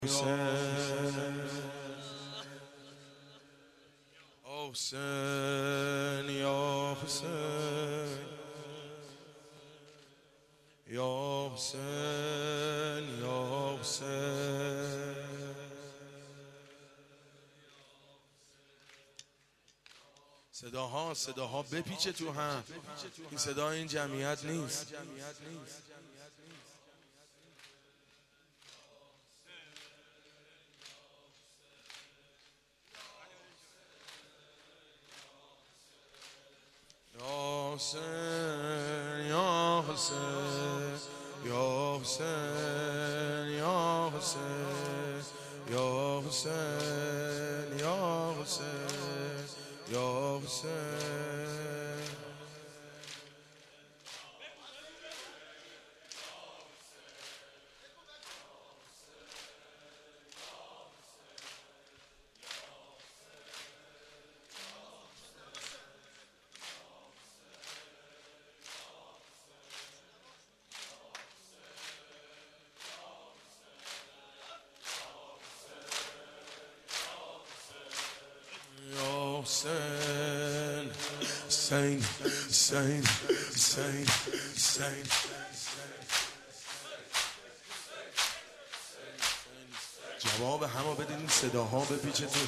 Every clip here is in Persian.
حسین یا حسین یا حسین یا حسین صداها بپیچه تو هم. این صدا این جمعیت نیست. یا حسین یا حسین یا حسین یا حسین یا حسین یا حسین یا حسین حسین حسین حسین حسین حسین جواب همه بدین. این صداها بپیچه تو.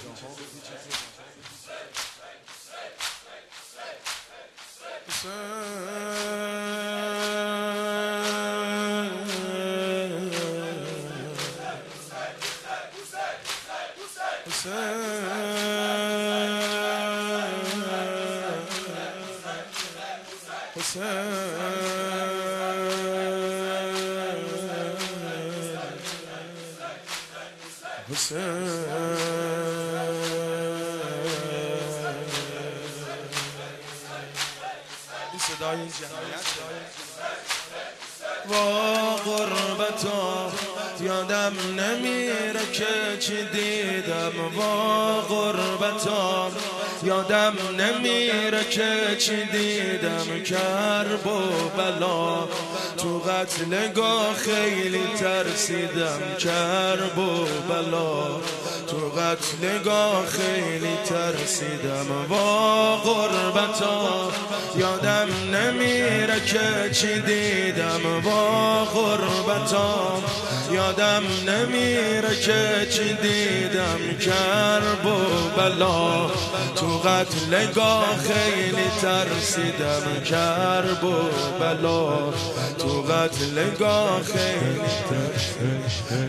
وا غربتا یادم نمیره که چی دیدم. وا غربتا یادم نمیره که چی دیدم. کرب و بلا تو قتلگاه خیلی ترسیدم. کرب و بلا تو قتلگاه خیلی ترسیدم. وا غربتا یادم نمیره که چی دیدم. وا غربتا یادم نمیره که چی دیدم. کرب و بلا تو قتلگاه خیلی ترسیدم. کرب و بلا تو قتلگاه خیلی ترسیدم.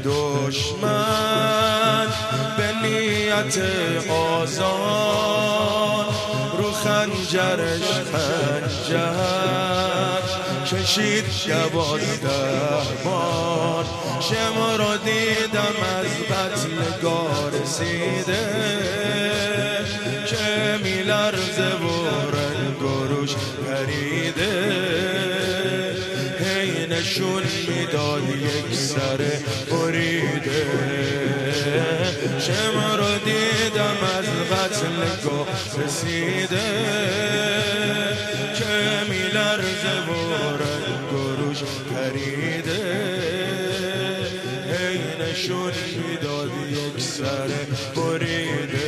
دشمن به نیت آزار رو خنجرش خنجر کشید 12 بار. شما رو دیدم از قتلگاه رسیده که میلرزه و رنگ و روش پریده. هی نشون میداد یک سر بریده. شما رو دیدم از قتلگاه رسیده که میلرزه و رنگ و روش پریده. هی نشون میداد یک سر بریده.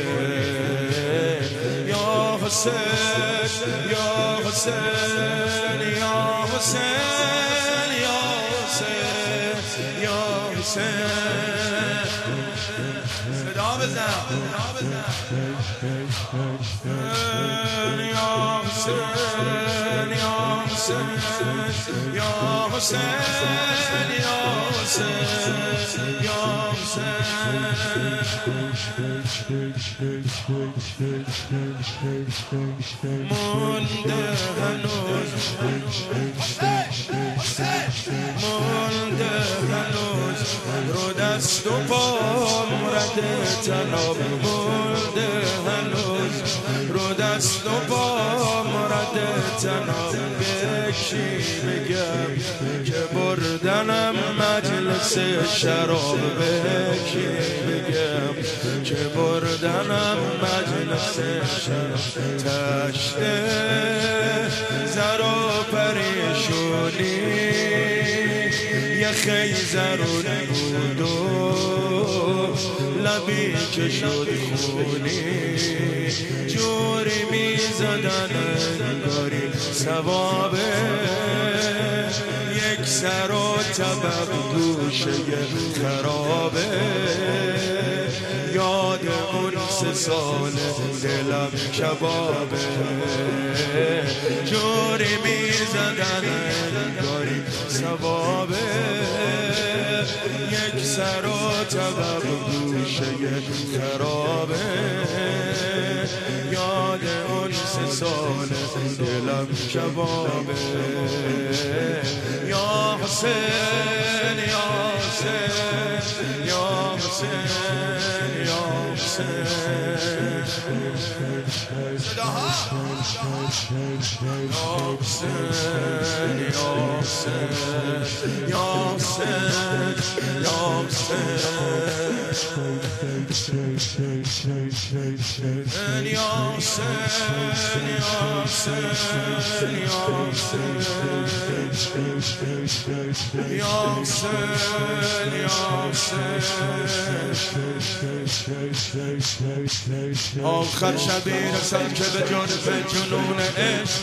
یا حسین یا حسین یا حسین یا حسین یا حسین صدا بزن. یا حسین یا حسین یا حسین یا حسین یا حسین مونده هنوز مونده هنوز رو دست و پام رد تناب. مونده هنوز رو دست و پام رد تناب. به کی بگم که بردنم مجلس شراب. به کی بگم که بردنم مجلس شراب. تشته زر و پریشونی یه خیزرون بود و لبی که شد خونی جوری میزدن انگاری ثوابه یک سر و طبق گوشه خرابه یاد اون 3 سال دلم کبابه جوری میزدن انگاری ثوابه یک سر و طبق گوشه خرابه یاد اون 3 سال دلم کبابه یا حسین یا حسین یا حسین یا حسین صداها یا حسین یا حسین یا حسین یا حسین یا آخر شبی رسد که به جنون عشق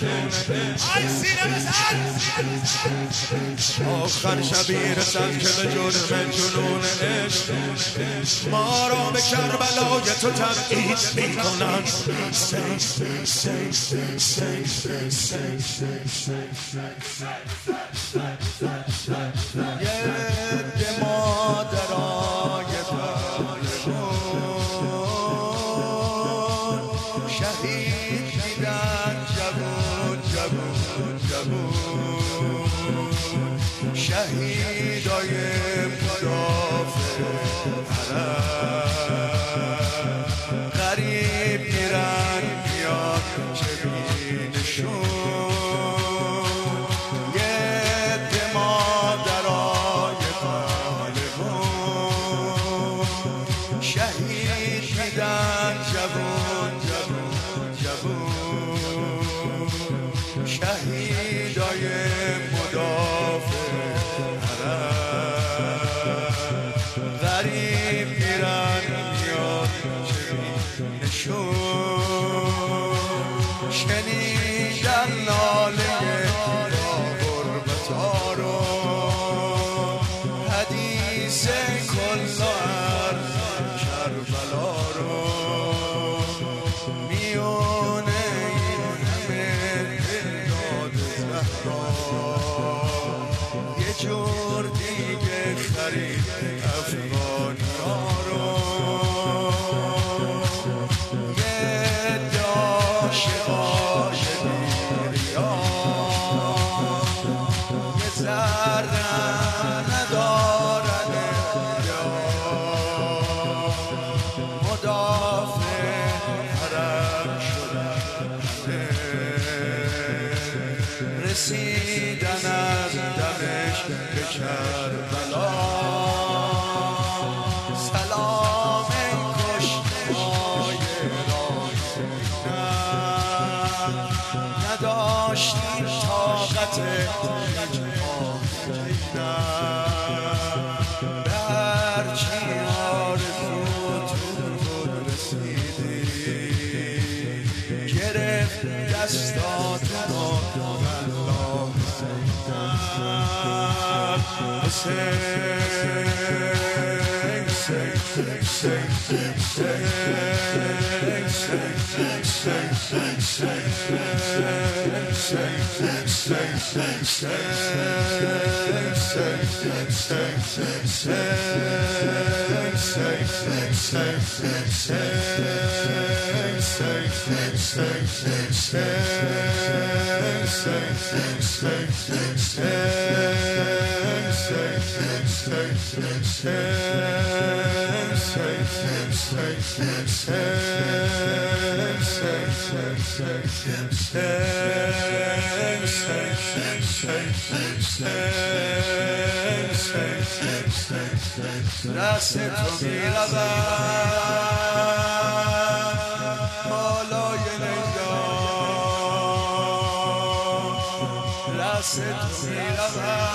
آخر شبی رسد که به جنون عشق ما را به کربلای تو تبعید میکنند یه مادرای پرشون شهید دیدن جوون شهیدای مدافع حرم غریب میرن میاد چه بینشون یه مادرای پهلوان شهید میدن جوون شهیدای مدافع حرم غریب میرن میاد نشون شنیدن ناله غربتا رو حدیث کل عرض کربلا رو میونه این همه داد زهرا یه جور دیگه خرید افغانی ها رو یه داشقای بیریان یه ذره ندارن مدافع حرم شدن رسیدن از دمشق به کربلا سلام کشته‌های راهیان نداشتیم طاقت به هرچی آرزوتون بود رسیدی گرفت دستاتون و الله دست تو می‌روم بالای نگاه دست تو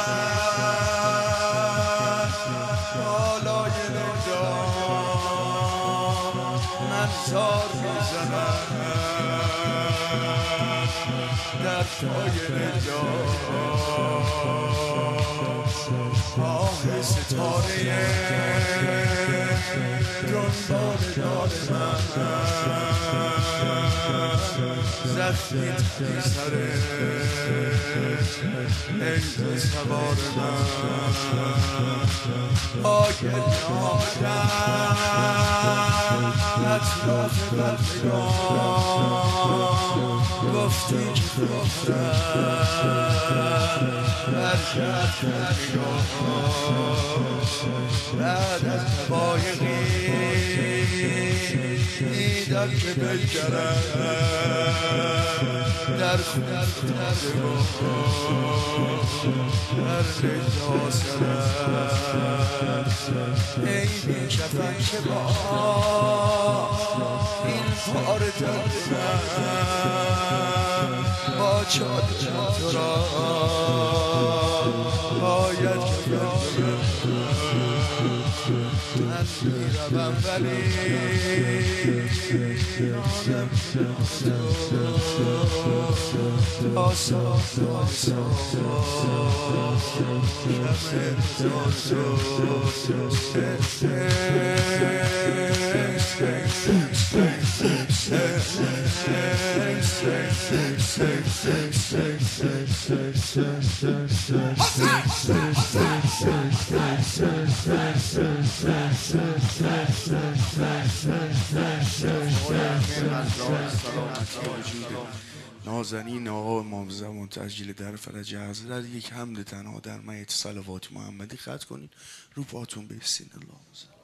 می‌روم بالای نگاه ستار میزنم در پای نجات آه ستاره دنبال دار من زخمی تنی سره عشق سوار من آگل آمدن اطراف بردگان گفتی که بخورم برشد کنگاه بعد از قبایقی دیدم که بشکرم در خونه تردگاه در رجا سرم ای بی کفن که با این پار درد من با چادر تو را باید که من میروم ولی یادم آسا نازنین آقا امام زمان تسجیل در فرج حضرت یک حمد تنها در میت صلوات محمدی ختم کنین رو پاتون بایستین. اللهم